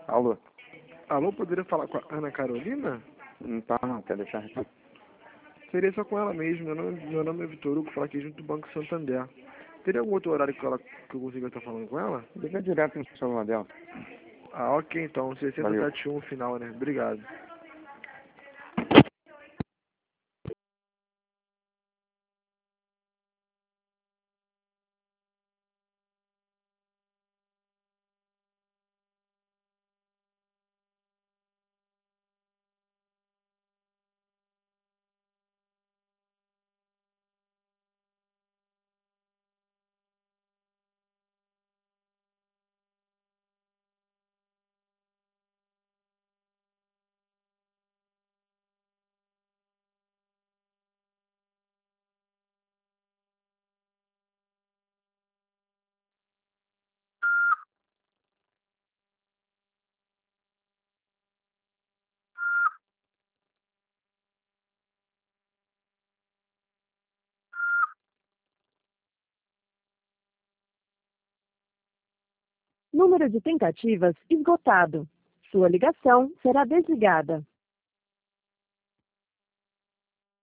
Alô? Alô, poderia falar com a Ana Carolina? Tá, não, quer deixar recado? Seria só com ela mesmo. Meu nome é Vitor Hugo, falo aqui junto do Banco Santander. Teria algum outro horário que eu consiga estar falando com ela? Liga direto no celular dela. Ah, ok, então. Valeu. 6071 final, né? Obrigado. Número de tentativas esgotado. Sua ligação será desligada.